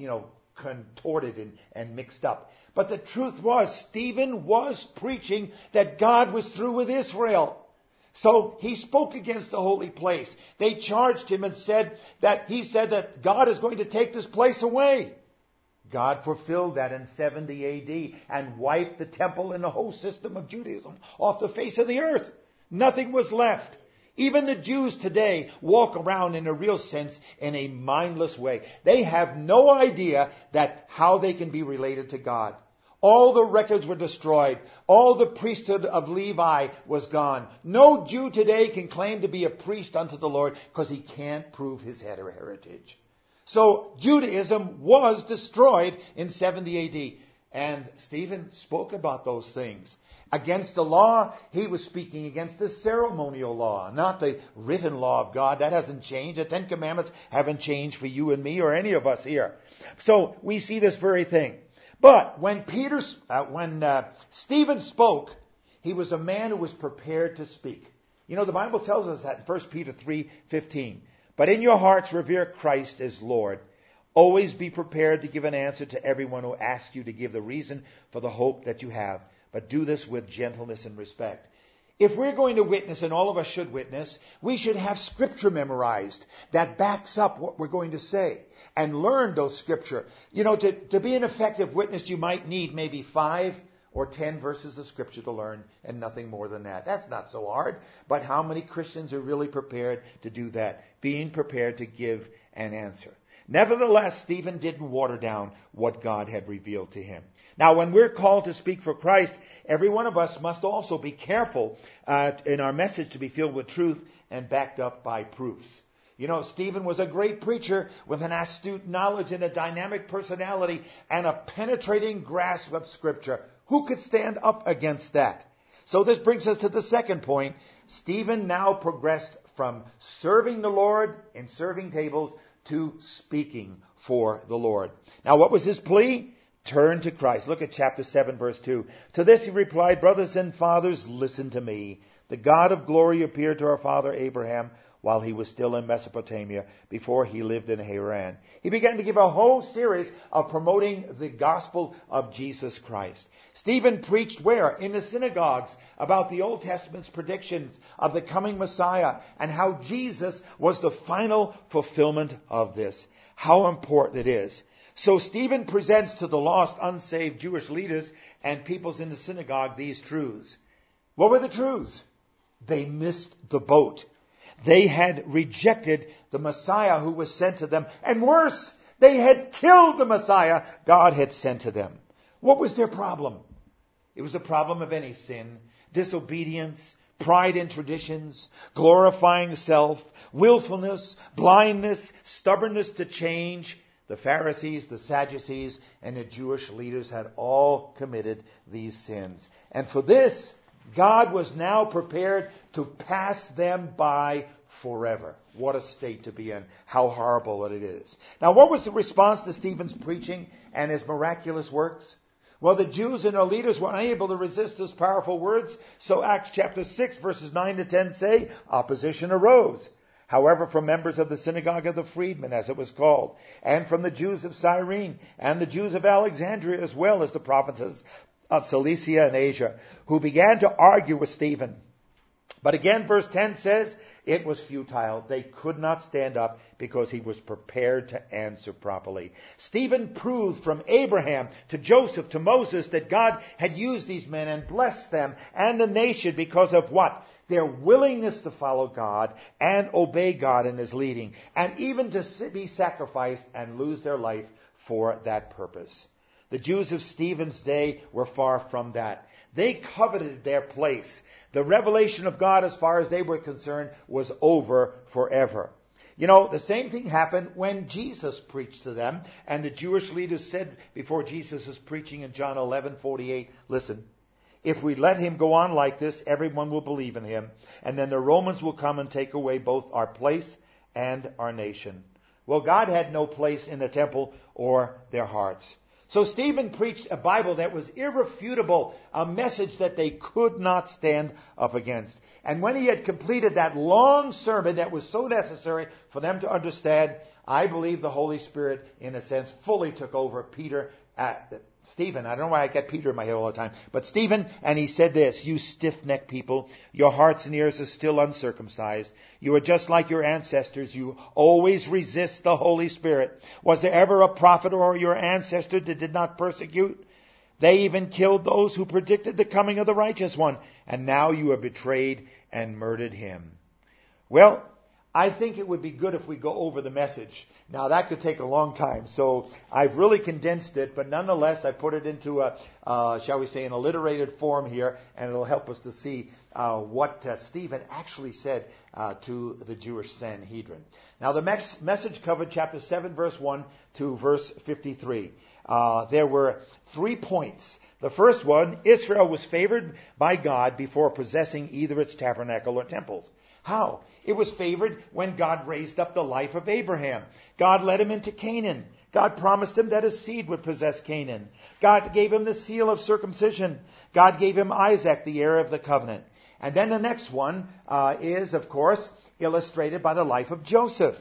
contorted and, and mixed up. But the truth was, Stephen was preaching that God was through with Israel. So he spoke against the holy place. They charged him and said that he said that God is going to take this place away. God fulfilled that in seventy A D and wiped the temple and the whole system of Judaism off the face of the earth. Nothing was left. Even the Jews today walk around in a real sense in a mindless way. They have no idea that how they can be related to God. All the records were destroyed. All the priesthood of Levi was gone. No Jew today can claim to be a priest unto the Lord because he can't prove his heritage. So Judaism was destroyed in seventy A D. And Stephen spoke about those things. Against the law, he was speaking against the ceremonial law, not the written law of God. That hasn't changed. The Ten Commandments haven't changed for you and me or any of us here. So we see this very thing. But when Peter, uh, when uh, Stephen spoke, he was a man who was prepared to speak. You know, the Bible tells us that in First Peter three fifteen. But in your hearts revere Christ as Lord. Always be prepared to give an answer to everyone who asks you to give the reason for the hope that you have. But do this with gentleness and respect. If we're going to witness, and all of us should witness, we should have Scripture memorized that backs up what we're going to say. And learn those Scripture. You know, to, to be an effective witness, you might need maybe five or ten verses of Scripture to learn, and nothing more than that. That's not so hard. But how many Christians are really prepared to do that? Being prepared to give an answer. Nevertheless, Stephen didn't water down what God had revealed to him. Now, when we're called to speak for Christ, every one of us must also be careful uh, in our message to be filled with truth and backed up by proofs. You know, Stephen was a great preacher with an astute knowledge and a dynamic personality and a penetrating grasp of Scripture. Who could stand up against that? So this brings us to the second point. Stephen now progressed from serving the Lord in serving tables to speaking for the Lord. Now, what was his plea? Turn to Christ. Look at chapter seven, verse two. To this he replied, brothers and fathers, listen to me. The God of glory appeared to our father Abraham while he was still in Mesopotamia, before he lived in Haran. He began to give a whole series of promoting the gospel of Jesus Christ. Stephen preached where? In the synagogues, about the Old Testament's predictions of the coming Messiah and how Jesus was the final fulfillment of this. How important it is. So Stephen presents to the lost, unsaved Jewish leaders and peoples in the synagogue these truths. What were the truths? They missed the boat. They had rejected the Messiah who was sent to them. And worse, they had killed the Messiah God had sent to them. What was their problem? It was the problem of any sin, disobedience, pride in traditions, glorifying self, willfulness, blindness, stubbornness to change. The Pharisees, the Sadducees, and the Jewish leaders had all committed these sins. And for this, God was now prepared to pass them by forever. What a state to be in. How horrible it is. Now, what was the response to Stephen's preaching and his miraculous works? Well, the Jews and their leaders were unable to resist his powerful words. So Acts chapter six, verses nine to ten say, opposition arose. However, from members of the synagogue of the freedmen, as it was called, and from the Jews of Cyrene, and the Jews of Alexandria, as well as the provinces of Cilicia and Asia, who began to argue with Stephen. But again, verse ten says, it was futile. They could not stand up because he was prepared to answer properly. Stephen proved from Abraham to Joseph to Moses that God had used these men and blessed them and the nation because of what? Their willingness to follow God and obey God in His leading, and even to be sacrificed and lose their life for that purpose. The Jews of Stephen's day were far from that. They coveted their place. The revelation of God, as far as they were concerned, was over forever. You know, the same thing happened when Jesus preached to them, and the Jewish leaders said before Jesus was preaching in John eleven forty-eight, listen, if we let him go on like this, everyone will believe in him, and then the Romans will come and take away both our place and our nation. Well, God had no place in the temple or their hearts. So Stephen preached a Bible that was irrefutable, a message that they could not stand up against. And when he had completed that long sermon that was so necessary for them to understand, I believe the Holy Spirit, in a sense, fully took over Peter, uh, Stephen. I don't know why I get Peter in my head all the time. But Stephen, and he said this, "You stiff-necked people, your hearts and ears are still uncircumcised. You are just like your ancestors. You always resist the Holy Spirit. Was there ever a prophet or your ancestor that did not persecute? They even killed those who predicted the coming of the righteous one. And now you have betrayed and murdered him." Well, I think it would be good if we go over the message. Now, that could take a long time, so I've really condensed it, but nonetheless, I put it into a, uh, shall we say, an alliterated form here, and it'll help us to see uh, what uh, Stephen actually said uh, to the Jewish Sanhedrin. Now, the mex- message covered chapter seven, verse one to verse fifty-three. Uh, there were three points. The first one, Israel was favored by God before possessing either its tabernacle or temples. How? It was favored when God raised up the life of Abraham. God led him into Canaan. God promised him that his seed would possess Canaan. God gave him the seal of circumcision. God gave him Isaac, the heir of the covenant. And then the next one uh, is, of course, illustrated by the life of Joseph.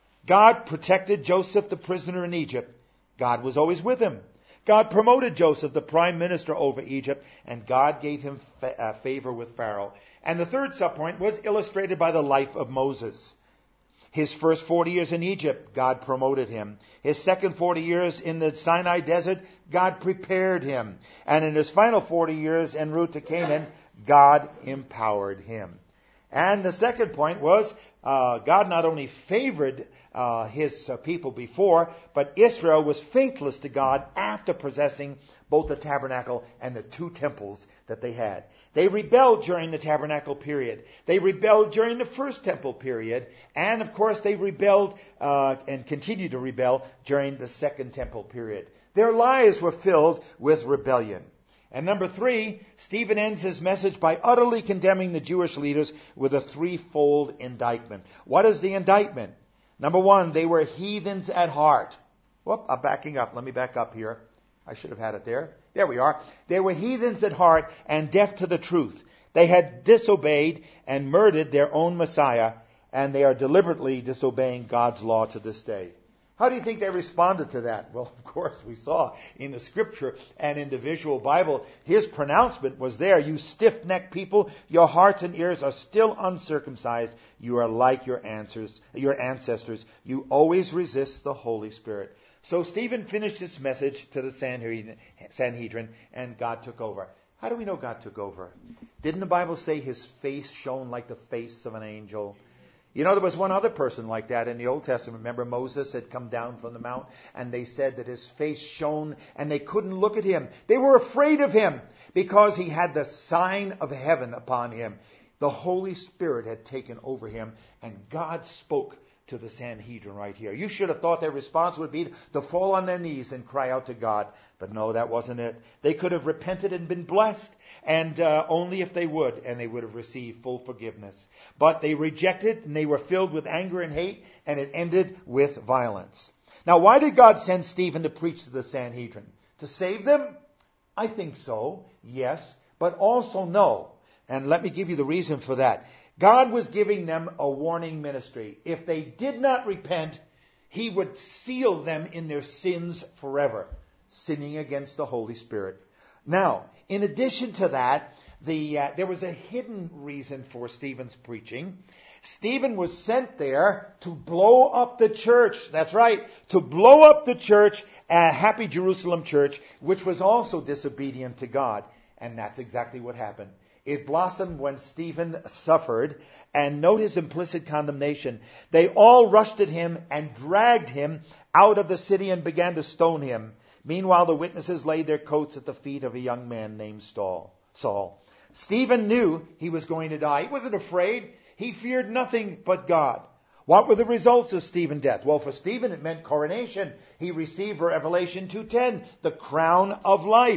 God protected Joseph, the prisoner in Egypt. God was always with him. God promoted Joseph, the prime minister over Egypt, and God gave him fa- uh, favor with Pharaoh. And the third subpoint was illustrated by the life of Moses. His first forty years in Egypt, God promoted him. His second forty years in the Sinai desert, God prepared him. And in his final forty years en route to Canaan, God empowered him. And the second point was, uh, God not only favored uh, his uh, people before, but Israel was faithless to God after possessing both the tabernacle and the two temples that they had. They rebelled during the tabernacle period. They rebelled during the first temple period. And, of course, they rebelled uh, and continue to rebel during the second temple period. Their lives were filled with rebellion. And number three, Stephen ends his message by utterly condemning the Jewish leaders with a threefold indictment. What is the indictment? Number one, they were heathens at heart. Whoop, I'm backing up. Let me back up here. I should have had it there. There we are. They were heathens at heart and deaf to the truth. They had disobeyed and murdered their own Messiah, and they are deliberately disobeying God's law to this day. How do you think they responded to that? Well, of course, we saw in the scripture and in the visual Bible, his pronouncement was there. You stiff-necked people, your hearts and ears are still uncircumcised. You are like your answers, your ancestors. You always resist the Holy Spirit. So Stephen finished his message to the Sanhedrin, and God took over. How do we know God took over? Didn't the Bible say his face shone like the face of an angel? You know, there was one other person like that in the Old Testament. Remember, Moses had come down from the mount, and they said that his face shone, and they couldn't look at him. They were afraid of him because he had the sign of heaven upon him. The Holy Spirit had taken over him, and God spoke to the Sanhedrin right here. You should have thought their response would be to fall on their knees and cry out to God. But no, that wasn't it. They could have repented and been blessed, and uh, only if they would, and they would have received full forgiveness. But they rejected, and they were filled with anger and hate, and it ended with violence. Now, why did God send Stephen to preach to the Sanhedrin? To save them? I think so, yes, but also no. And let me give you the reason for that. God was giving them a warning ministry. If they did not repent, he would seal them in their sins forever, sinning against the Holy Spirit. Now, in addition to that, the uh, there was a hidden reason for Stephen's preaching. Stephen was sent there to blow up the church. That's right, to blow up the church, uh, Happy Jerusalem Church, which was also disobedient to God. And that's exactly what happened. It blossomed when Stephen suffered, and note his implicit condemnation. They all rushed at him and dragged him out of the city and began to stone him. Meanwhile, the witnesses laid their coats at the feet of a young man named Saul. Stephen knew he was going to die. He wasn't afraid. He feared nothing but God. What were the results of Stephen's death? Well, for Stephen, it meant coronation. He received Revelation two ten, the crown of life.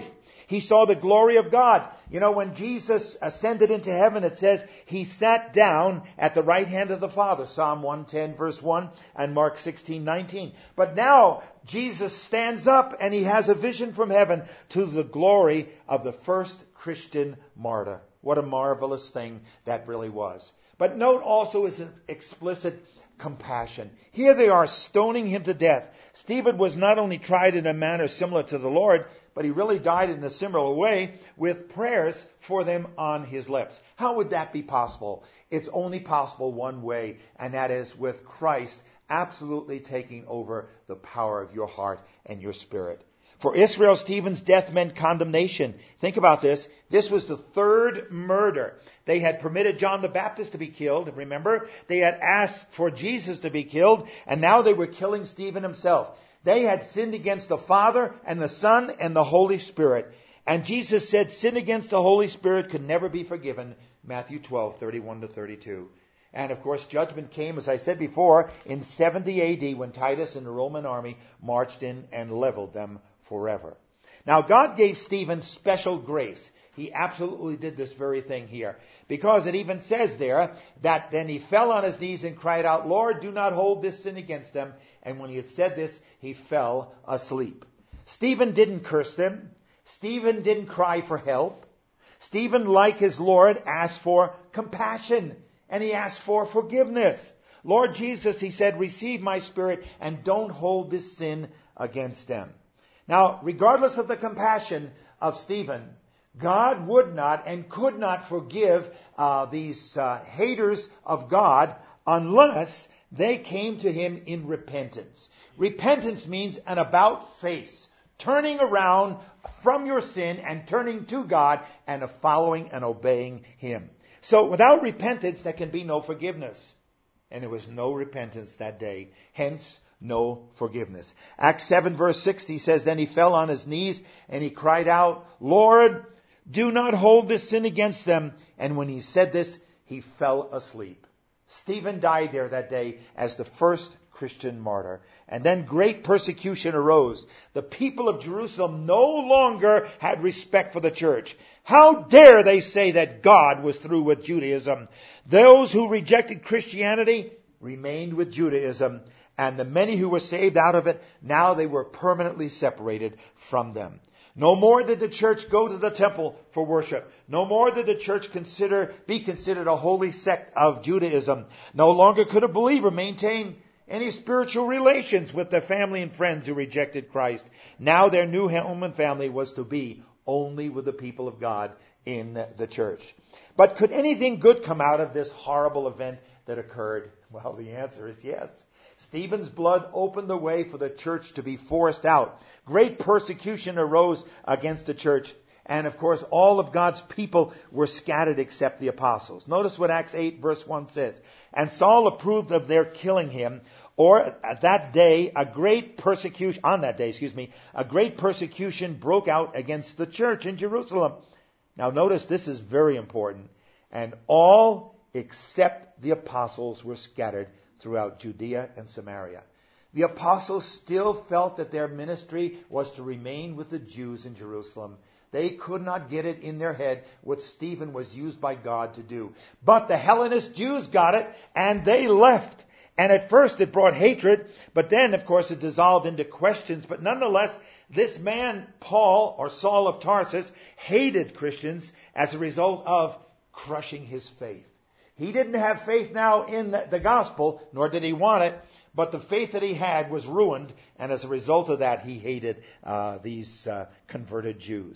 He saw the glory of God. You know, when Jesus ascended into heaven, it says he sat down at the right hand of the Father. Psalm one ten verse one and Mark sixteen nineteen. But now Jesus stands up and he has a vision from heaven to the glory of the first Christian martyr. What a marvelous thing that really was. But note also his explicit compassion. Here they are stoning him to death. Stephen was not only tried in a manner similar to the Lord, but he really died in a similar way with prayers for them on his lips. How would that be possible? It's only possible one way, and that is with Christ absolutely taking over the power of your heart and your spirit. For Israel, Stephen's death meant condemnation. Think about this. This was the third murder. They had permitted John the Baptist to be killed. Remember? They had asked for Jesus to be killed, and now they were killing Stephen himself. They had sinned against the Father and the Son and the Holy Spirit. And Jesus said sin against the Holy Spirit could never be forgiven. Matthew twelve, thirty-one to thirty-two. And of course, judgment came, as I said before, in seventy A D when Titus and the Roman army marched in and leveled them forever. Now, God gave Stephen special grace. He absolutely did this very thing here. Because it even says there that then he fell on his knees and cried out, Lord, do not hold this sin against them. And when he had said this, he fell asleep. Stephen didn't curse them. Stephen didn't cry for help. Stephen, like his Lord, asked for compassion. And he asked for forgiveness. Lord Jesus, he said, receive my spirit and don't hold this sin against them. Now, regardless of the compassion of Stephen, God would not and could not forgive uh, these uh, haters of God unless they came to him in repentance. Repentance means an about face, turning around from your sin and turning to God and following and obeying him. So without repentance, there can be no forgiveness. And there was no repentance that day. Hence, no forgiveness. Acts seven verse sixty says, then he fell on his knees and he cried out, Lord, do not hold this sin against them. And when he said this, he fell asleep. Stephen died there that day as the first Christian martyr. And then great persecution arose. The people of Jerusalem no longer had respect for the church. How dare they say that God was through with Judaism? Those who rejected Christianity remained with Judaism. And the many who were saved out of it, now they were permanently separated from them. No more did the church go to the temple for worship. No more did the church consider be considered a holy sect of Judaism. No longer could a believer maintain any spiritual relations with their family and friends who rejected Christ. Now their new home and family was to be only with the people of God in the church. But could anything good come out of this horrible event that occurred? Well, the answer is yes. Stephen's blood opened the way for the church to be forced out. Great persecution arose against the church. And of course, all of God's people were scattered except the apostles. Notice what Acts eight verse one says. And Saul approved of their killing him, or at that day, a great persecution, on that day, excuse me, a great persecution broke out against the church in Jerusalem. Now notice this is very important. And all except the apostles were scattered throughout Judea and Samaria. The apostles still felt that their ministry was to remain with the Jews in Jerusalem. They could not get it in their head what Stephen was used by God to do. But the Hellenist Jews got it, and they left. And at first it brought hatred, but then, of course, it dissolved into questions. But nonetheless, this man, Paul, or Saul of Tarsus, hated Christians as a result of crushing his faith. He didn't have faith now in the gospel, nor did he want it, but the faith that he had was ruined, and as a result of that, he hated uh, these uh, converted Jews.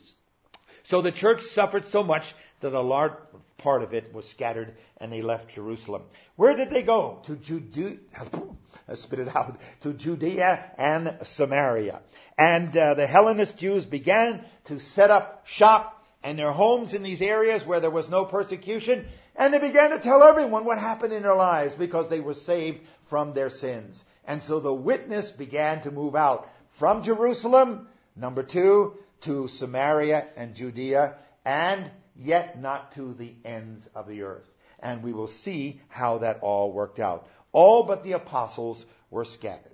So the church suffered so much that a large part of it was scattered, and they left Jerusalem. Where did they go? To Judea, spit it out, to Judea and Samaria. And uh, the Hellenist Jews began to set up shop and their homes in these areas where there was no persecution. And they began to tell everyone what happened in their lives because they were saved from their sins. And so the witness began to move out from Jerusalem, number two, to Samaria and Judea, and yet not to the ends of the earth. And we will see how that all worked out. All but the apostles were scattered.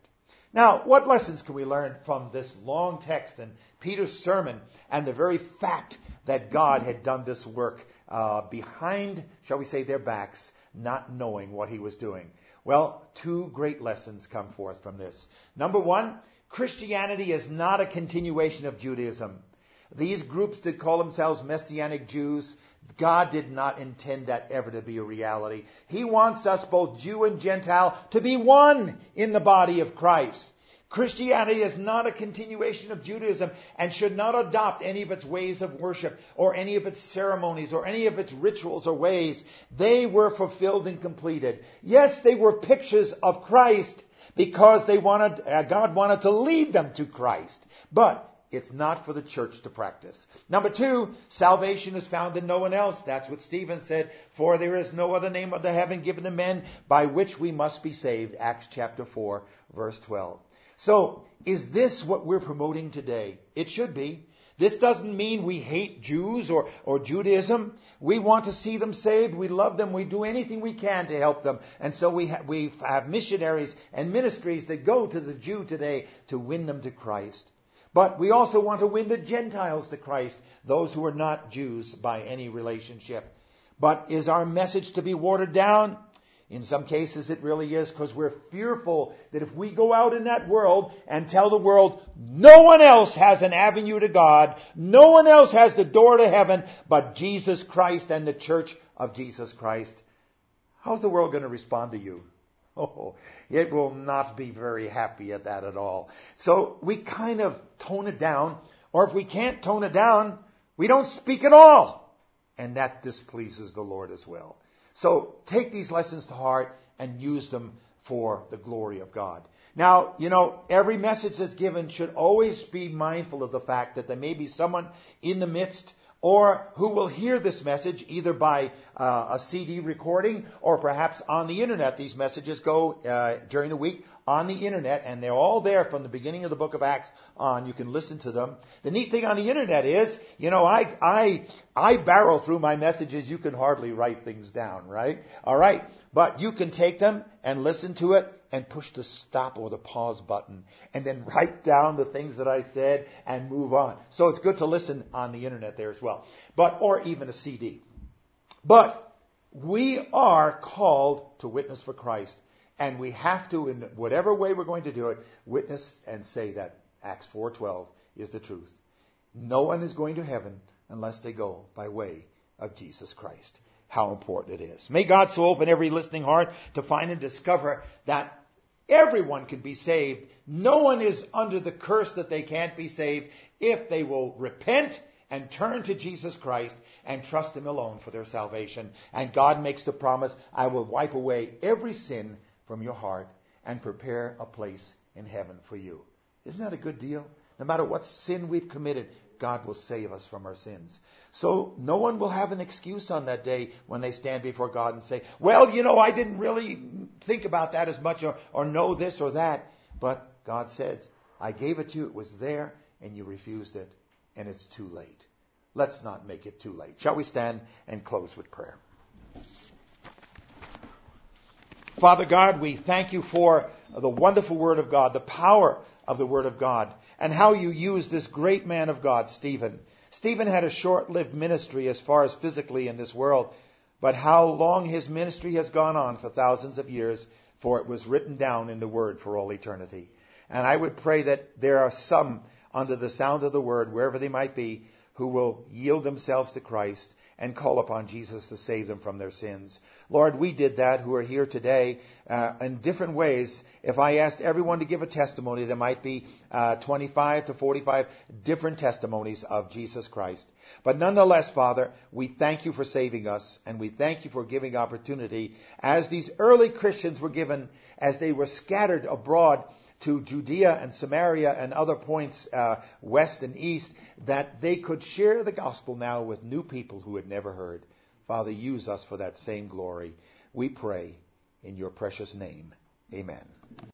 Now, what lessons can we learn from this long text and Peter's sermon and the very fact that God had done this work uh, behind, shall we say, their backs, not knowing what he was doing? Well, two great lessons come forth from this. Number one, Christianity is not a continuation of Judaism. These groups that call themselves Messianic Jews, God did not intend that ever to be a reality. He wants us, both Jew and Gentile, to be one in the body of Christ. Christianity is not a continuation of Judaism and should not adopt any of its ways of worship or any of its ceremonies or any of its rituals or ways. They were fulfilled and completed. Yes, they were pictures of Christ because they wanted, uh, God wanted to lead them to Christ. But it's not for the church to practice. Number two, salvation is found in no one else. That's what Stephen said. For there is no other name under heaven given to men by which we must be saved. Acts chapter four, verse twelve. So, is this what we're promoting today? It should be. This doesn't mean we hate Jews or, or Judaism. We want to see them saved. We love them. We do anything we can to help them. And so we, ha- we have missionaries and ministries that go to the Jew today to win them to Christ. But we also want to win the Gentiles to Christ, those who are not Jews by any relationship. But is our message to be watered down? In some cases it really is, because we're fearful that if we go out in that world and tell the world no one else has an avenue to God, no one else has the door to heaven but Jesus Christ and the Church of Jesus Christ, how's the world going to respond to you? Oh, it will not be very happy at that at all. So we kind of tone it down, or if we can't tone it down, we don't speak at all. And that displeases the Lord as well. So take these lessons to heart and use them for the glory of God. Now, you know, every message that's given should always be mindful of the fact that there may be someone in the midst or who will hear this message either by uh, a C D recording or perhaps on the internet. These messages go uh, during the week on the internet, and they're all there from the beginning of the book of Acts on. You can listen to them. The neat thing on the internet is, you know, I I I barrel through my messages. You can hardly write things down, right? All right, but you can take them and listen to it and push the stop or the pause button and then write down the things that I said and move on. So it's good to listen on the internet there as well. But, or even a C D. But we are called to witness for Christ. And we have to, in whatever way we're going to do it, witness and say that Acts four twelve is the truth. No one is going to heaven unless they go by way of Jesus Christ. How important it is. May God so open every listening heart to find and discover that everyone can be saved. No one is under the curse that they can't be saved if they will repent and turn to Jesus Christ and trust Him alone for their salvation. And God makes the promise, I will wipe away every sin from your heart and prepare a place in heaven for you. Isn't that a good deal? No matter what sin we've committed, God will save us from our sins. So no one will have an excuse on that day when they stand before God and say, well, you know, I didn't really think about that as much or, or know this or that. But God said, I gave it to you, it was there, and you refused it, and it's too late. Let's not make it too late. Shall we stand and close with prayer? Father God, we thank you for the wonderful Word of God, the power of the Word of God, and how you used this great man of God, Stephen. Stephen had a short-lived ministry as far as physically in this world, but how long his ministry has gone on for thousands of years, for it was written down in the Word for all eternity. And I would pray that there are some under the sound of the Word, wherever they might be, who will yield themselves to Christ and call upon Jesus to save them from their sins. Lord, we did that who are here today uh, in different ways. If I asked everyone to give a testimony, there might be uh, twenty-five to forty-five different testimonies of Jesus Christ. But nonetheless, Father, we thank you for saving us, and we thank you for giving opportunity, as these early Christians were given, as they were scattered abroad to Judea and Samaria and other points uh, west and east, that they could share the gospel now with new people who had never heard. Father, use us for that same glory. We pray in your precious name. Amen.